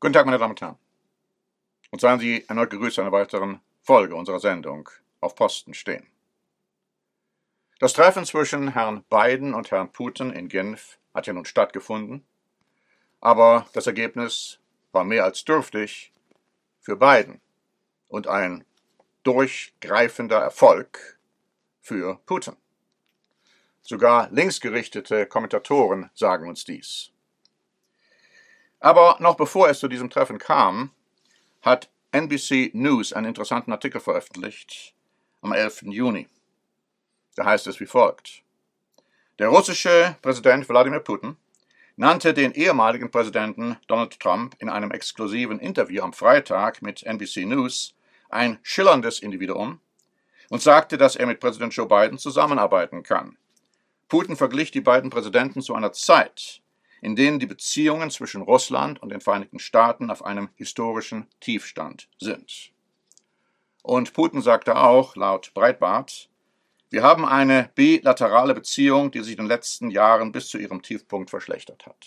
Guten Tag, meine Damen und Herren. Und seien Sie erneut gegrüßt zu einer weiteren Folge unserer Sendung Auf Posten stehen. Das Treffen zwischen Herrn Biden und Herrn Putin in Genf hat ja nun stattgefunden, aber das Ergebnis war mehr als dürftig für Biden und ein durchgreifender Erfolg für Putin. Sogar linksgerichtete Kommentatoren sagen uns dies. Aber noch bevor es zu diesem Treffen kam, hat NBC News einen interessanten Artikel veröffentlicht am 11. Juni. Da heißt es wie folgt: Der russische Präsident Wladimir Putin nannte den ehemaligen Präsidenten Donald Trump in einem exklusiven Interview am Freitag mit NBC News ein schillerndes Individuum und sagte, dass er mit Präsident Joe Biden zusammenarbeiten kann. Putin verglich die beiden Präsidenten zu einer Zeit, in denen die Beziehungen zwischen Russland und den Vereinigten Staaten auf einem historischen Tiefstand sind. Und Putin sagte auch, laut Breitbart, wir haben eine bilaterale Beziehung, die sich in den letzten Jahren bis zu ihrem Tiefpunkt verschlechtert hat.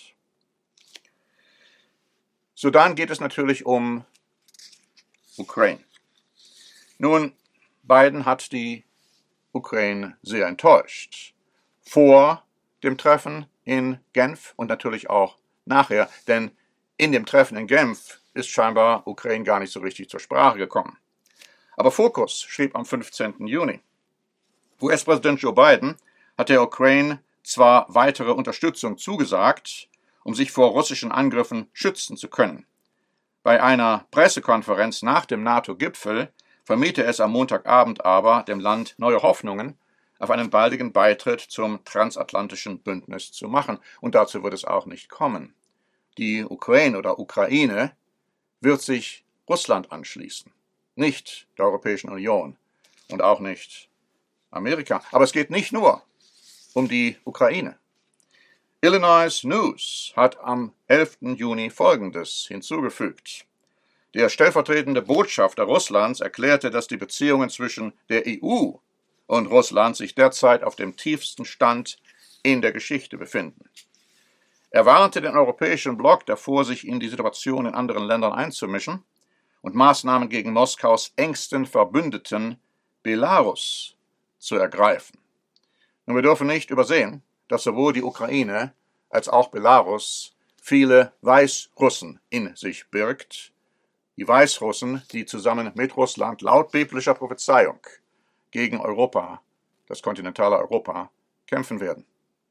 So, dann geht es natürlich um Ukraine. Nun, Biden hat die Ukraine sehr enttäuscht. Vor dem Treffen in Genf und natürlich auch nachher, denn in dem Treffen in Genf ist scheinbar Ukraine gar nicht so richtig zur Sprache gekommen. Aber Focus schrieb am 15. Juni, US-Präsident Joe Biden hat der Ukraine zwar weitere Unterstützung zugesagt, um sich vor russischen Angriffen schützen zu können. Bei einer Pressekonferenz nach dem NATO-Gipfel vermied er es am Montagabend aber dem Land neue Hoffnungen auf einen baldigen Beitritt zum transatlantischen Bündnis zu machen. Und dazu wird es auch nicht kommen. Die Ukraine oder Ukraine wird sich Russland anschließen, nicht der Europäischen Union und auch nicht Amerika. Aber es geht nicht nur um die Ukraine. Illinois News hat am 11. Juni Folgendes hinzugefügt. Der stellvertretende Botschafter Russlands erklärte, dass die Beziehungen zwischen der EU und Russland sich derzeit auf dem tiefsten Stand in der Geschichte befinden. Er warnte den europäischen Block davor, sich in die Situation in anderen Ländern einzumischen und Maßnahmen gegen Moskaus engsten Verbündeten Belarus zu ergreifen. Nun, wir dürfen nicht übersehen, dass sowohl die Ukraine als auch Belarus viele Weißrussen in sich birgt. Die Weißrussen, die zusammen mit Russland laut biblischer Prophezeiung gegen Europa, das kontinentale Europa, kämpfen werden.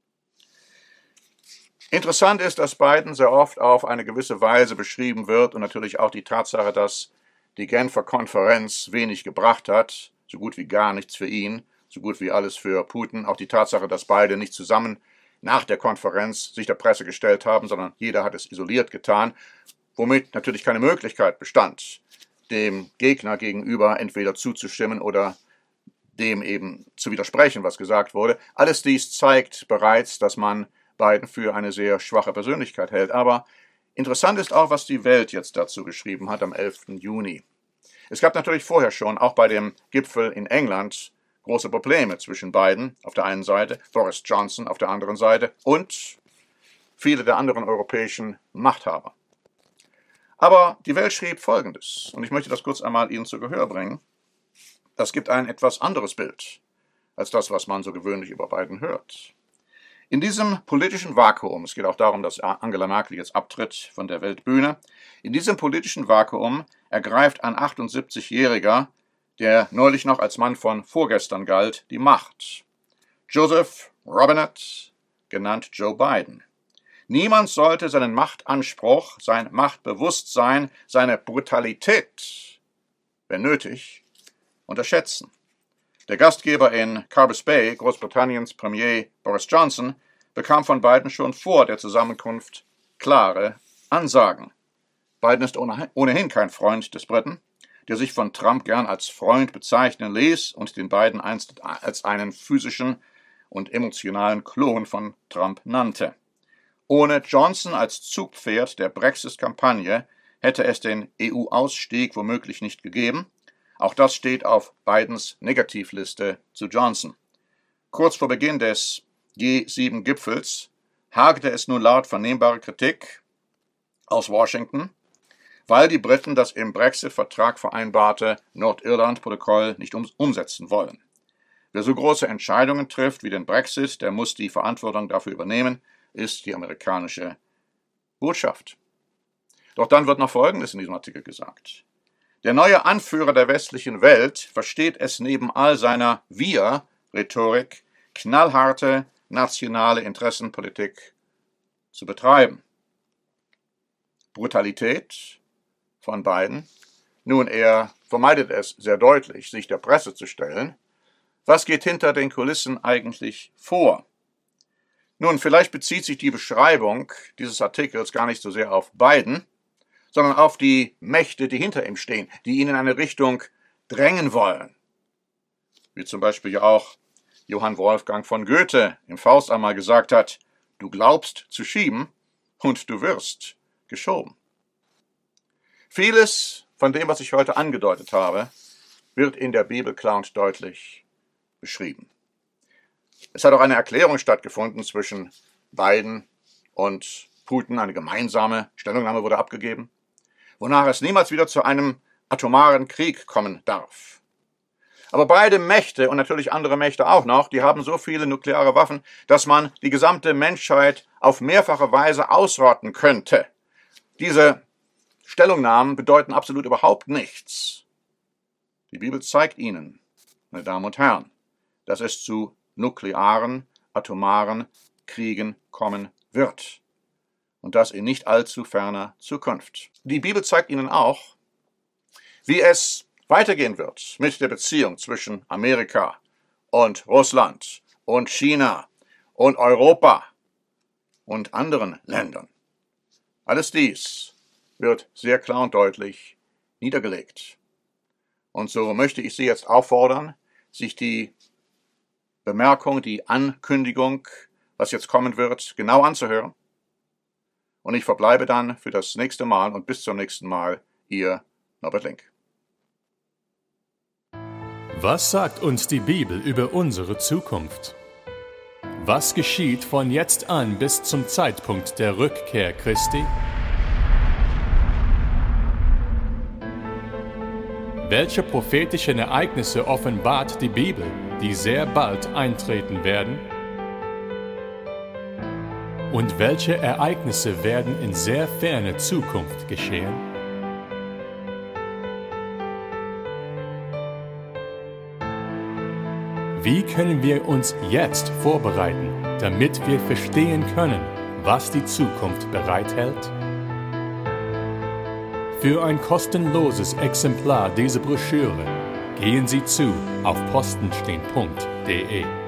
Interessant ist, dass Biden sehr oft auf eine gewisse Weise beschrieben wird und natürlich auch die Tatsache, dass die Genfer Konferenz wenig gebracht hat, so gut wie gar nichts für ihn, so gut wie alles für Putin, auch die Tatsache, dass beide nicht zusammen nach der Konferenz sich der Presse gestellt haben, sondern jeder hat es isoliert getan, womit natürlich keine Möglichkeit bestand, dem Gegner gegenüber entweder zuzustimmen oder dem eben zu widersprechen, was gesagt wurde. Alles dies zeigt bereits, dass man Biden für eine sehr schwache Persönlichkeit hält. Aber interessant ist auch, was die Welt jetzt dazu geschrieben hat am 11. Juni. Es gab natürlich vorher schon, auch bei dem Gipfel in England, große Probleme zwischen Biden auf der einen Seite, Boris Johnson auf der anderen Seite und viele der anderen europäischen Machthaber. Aber die Welt schrieb Folgendes, und ich möchte das kurz einmal Ihnen zu Gehör bringen. Das gibt ein etwas anderes Bild als das, was man so gewöhnlich über Biden hört. In diesem politischen Vakuum, es geht auch darum, dass Angela Merkel jetzt abtritt von der Weltbühne, in diesem politischen Vakuum ergreift ein 78-Jähriger, der neulich noch als Mann von vorgestern galt, die Macht. Joseph Robinette, genannt Joe Biden. Niemand sollte seinen Machtanspruch, sein Machtbewusstsein, seine Brutalität, wenn nötig, unterschätzen. Der Gastgeber in Carbis Bay, Großbritanniens Premier Boris Johnson, bekam von Biden schon vor der Zusammenkunft klare Ansagen. Biden ist ohnehin kein Freund des Briten, der sich von Trump gern als Freund bezeichnen ließ und den Biden einst als einen physischen und emotionalen Klon von Trump nannte. Ohne Johnson als Zugpferd der Brexit-Kampagne hätte es den EU-Ausstieg womöglich nicht gegeben. Auch das steht auf Bidens Negativliste zu Johnson. Kurz vor Beginn des G7-Gipfels hagte es nun laut vernehmbarer Kritik aus Washington weil die Briten das im Brexit-Vertrag vereinbarte Nordirland-Protokoll nicht umsetzen wollen. Wer so große Entscheidungen trifft wie den Brexit, der muss die Verantwortung dafür übernehmen, ist die amerikanische Botschaft. Doch dann wird noch Folgendes in diesem Artikel gesagt. Der neue Anführer der westlichen Welt versteht es neben all seiner Wir-Rhetorik, knallharte nationale Interessenpolitik zu betreiben. Brutalität von Biden. Nun, er vermeidet es sehr deutlich, sich der Presse zu stellen. Was geht hinter den Kulissen eigentlich vor? Nun, vielleicht bezieht sich die Beschreibung dieses Artikels gar nicht so sehr auf Biden, sondern auf die Mächte, die hinter ihm stehen, die ihn in eine Richtung drängen wollen. Wie zum Beispiel ja auch Johann Wolfgang von Goethe im Faust einmal gesagt hat, du glaubst zu schieben und du wirst geschoben. Vieles von dem, was ich heute angedeutet habe, wird in der Bibel klar und deutlich beschrieben. Es hat auch eine Erklärung stattgefunden zwischen Biden und Putin, eine gemeinsame Stellungnahme wurde abgegeben, wonach es niemals wieder zu einem atomaren Krieg kommen darf. Aber beide Mächte und natürlich andere Mächte auch noch, die haben so viele nukleare Waffen, dass man die gesamte Menschheit auf mehrfache Weise ausrotten könnte. Diese Stellungnahmen bedeuten absolut überhaupt nichts. Die Bibel zeigt Ihnen, meine Damen und Herren, dass es zu nuklearen, atomaren Kriegen kommen wird. Und das in nicht allzu ferner Zukunft. Die Bibel zeigt Ihnen auch, wie es weitergehen wird mit der Beziehung zwischen Amerika und Russland und China und Europa und anderen Ländern. Alles dies wird sehr klar und deutlich niedergelegt. Und so möchte ich Sie jetzt auffordern, sich die Bemerkung, die Ankündigung, was jetzt kommen wird, genau anzuhören. Und ich verbleibe dann für das nächste Mal und bis zum nächsten Mal, Ihr Norbert Link. Was sagt uns die Bibel über unsere Zukunft? Was geschieht von jetzt an bis zum Zeitpunkt der Rückkehr Christi? Welche prophetischen Ereignisse offenbart die Bibel, die sehr bald eintreten werden? Und welche Ereignisse werden in sehr ferner Zukunft geschehen? Wie können wir uns jetzt vorbereiten, damit wir verstehen können, was die Zukunft bereithält? Für ein kostenloses Exemplar dieser Broschüre gehen Sie auf postenstehn.de.